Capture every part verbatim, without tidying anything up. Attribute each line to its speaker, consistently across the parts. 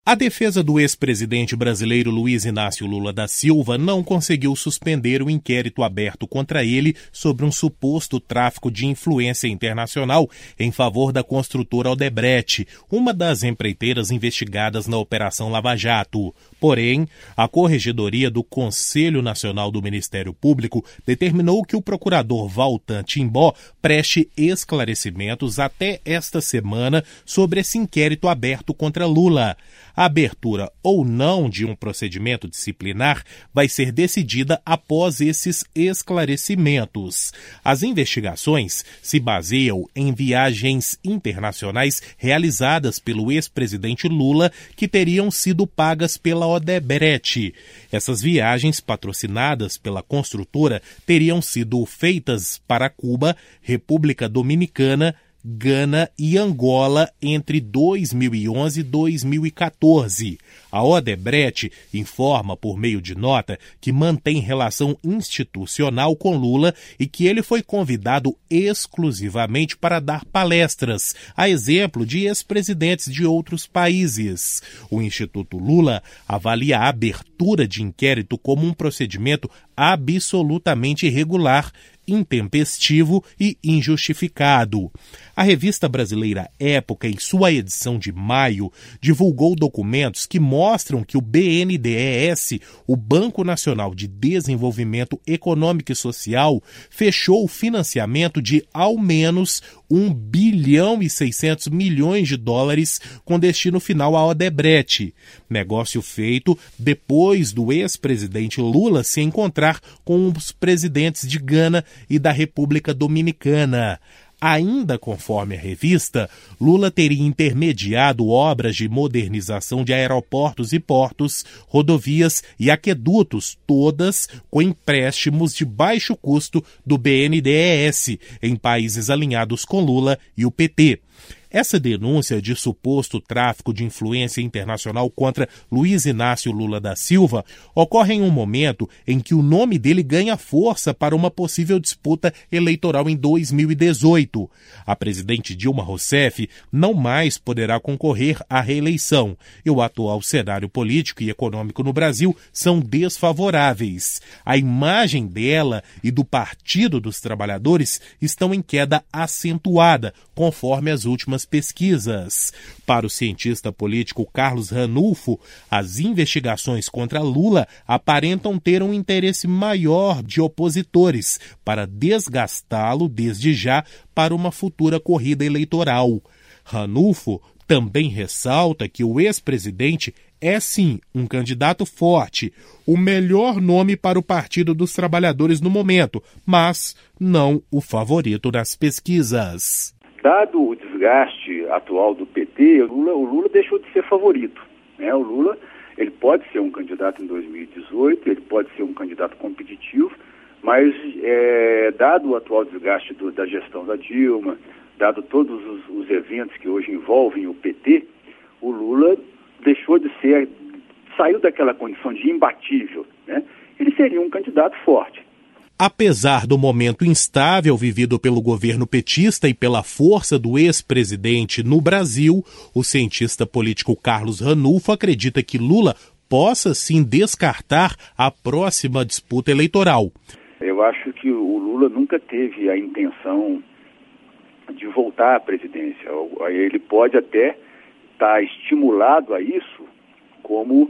Speaker 1: A defesa do ex-presidente brasileiro Luiz Inácio Lula da Silva não conseguiu suspender o inquérito aberto contra ele sobre um suposto tráfico de influência internacional em favor da construtora Odebrecht, uma das empreiteiras investigadas na Operação Lava Jato. Porém, a Corregedoria do Conselho Nacional do Ministério Público determinou que o procurador Valtan Timbó preste esclarecimentos até esta semana sobre esse inquérito aberto contra Lula. A abertura ou não de um procedimento disciplinar vai ser decidida após esses esclarecimentos. As investigações se baseiam em viagens internacionais realizadas pelo ex-presidente Lula que teriam sido pagas pela Odebrecht. Essas viagens, patrocinadas pela construtora, teriam sido feitas para Cuba, República Dominicana, Gana e Angola entre dois mil e onze e dois mil e quatorze. A Odebrecht informa por meio de nota que mantém relação institucional com Lula e que ele foi convidado exclusivamente para dar palestras, a exemplo de ex-presidentes de outros países. O Instituto Lula avalia a abertura de inquérito como um procedimento absolutamente irregular, intempestivo e injustificado. A revista brasileira Época, em sua edição de maio, divulgou documentos que mostram que o B N D E S, o Banco Nacional de Desenvolvimento Econômico e Social, fechou o financiamento de ao menos um bilhão e seiscentos milhões de dólares com destino final à Odebrecht. Negócio feito depois do ex-presidente Lula se encontrar com os presidentes de Gana e da República Dominicana. Ainda conforme a revista, Lula teria intermediado obras de modernização de aeroportos e portos, rodovias e aquedutos, todas com empréstimos de baixo custo do B N D E S, em países alinhados com Lula e o P T. Essa denúncia de suposto tráfico de influência internacional contra Luiz Inácio Lula da Silva ocorre em um momento em que o nome dele ganha força para uma possível disputa eleitoral em dois mil e dezoito. A presidente Dilma Rousseff não mais poderá concorrer à reeleição e o atual cenário político e econômico no Brasil são desfavoráveis. A imagem dela e do Partido dos Trabalhadores estão em queda acentuada, conforme as últimas pesquisas. Para o cientista político Carlos Ranulfo, as investigações contra Lula aparentam ter um interesse maior de opositores para desgastá-lo desde já para uma futura corrida eleitoral. Ranulfo também ressalta que o ex-presidente é sim um candidato forte, o melhor nome para o Partido dos Trabalhadores no momento, mas não o favorito nas pesquisas.
Speaker 2: Dado o desgaste atual do P T, o Lula, o Lula deixou de ser favorito, né? O Lula, ele pode ser um candidato em dois mil e dezoito, ele pode ser um candidato competitivo, mas é, dado o atual desgaste do, da gestão da Dilma, dado todos os, os eventos que hoje envolvem o P T, o Lula deixou de ser, saiu daquela condição de imbatível, né? Ele seria um candidato forte.
Speaker 1: Apesar do momento instável vivido pelo governo petista e pela força do ex-presidente no Brasil, o cientista político Carlos Ranulfo acredita que Lula possa sim descartar a próxima disputa eleitoral.
Speaker 2: Eu acho que o Lula nunca teve a intenção de voltar à presidência. Ele pode até estar estimulado a isso, como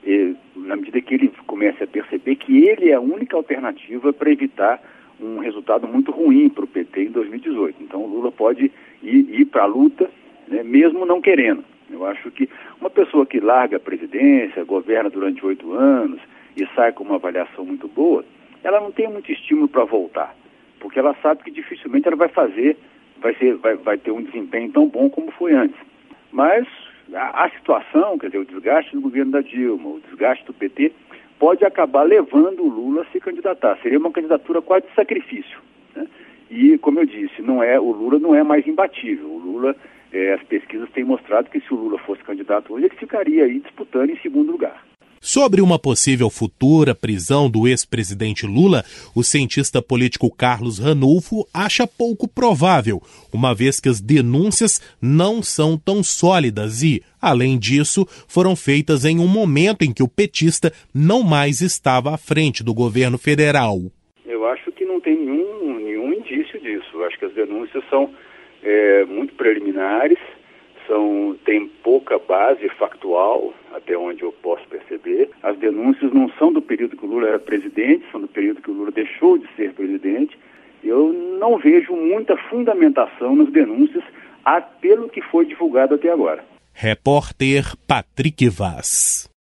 Speaker 2: na medida que ele comece a perceber que ele é a única alternativa para evitar um resultado muito ruim para o P T em dois mil e dezoito. Então o Lula pode ir, ir para a luta, né, mesmo não querendo. Eu acho que uma pessoa que larga a presidência, governa durante oito anos e sai com uma avaliação muito boa, ela não tem muito estímulo para voltar, porque ela sabe que dificilmente ela vai fazer, vai, ser, vai, vai ter um desempenho tão bom como foi antes. Mas a, a situação, quer dizer, o desgaste do governo da Dilma, o desgaste do P T, pode acabar levando o Lula a se candidatar. Seria uma candidatura quase de sacrifício, né? E, como eu disse, não é, o Lula não é mais imbatível. O Lula, é, as pesquisas têm mostrado que se o Lula fosse candidato hoje, ele ficaria aí disputando em segundo lugar.
Speaker 1: Sobre uma possível futura prisão do ex-presidente Lula, o cientista político Carlos Ranulfo acha pouco provável, uma vez que as denúncias não são tão sólidas e, além disso, foram feitas em um momento em que o petista não mais estava à frente do governo federal.
Speaker 2: Eu acho que não tem nenhum, nenhum indício disso. Eu acho que as denúncias são é, muito preliminares, são, tem pouca base factual, até onde eu posso perceber. As denúncias não são do período que o Lula era presidente, são do período que o Lula deixou de ser presidente. Eu não vejo muita fundamentação nas denúncias, pelo que foi divulgado até agora.
Speaker 1: Repórter Patrick Vaz.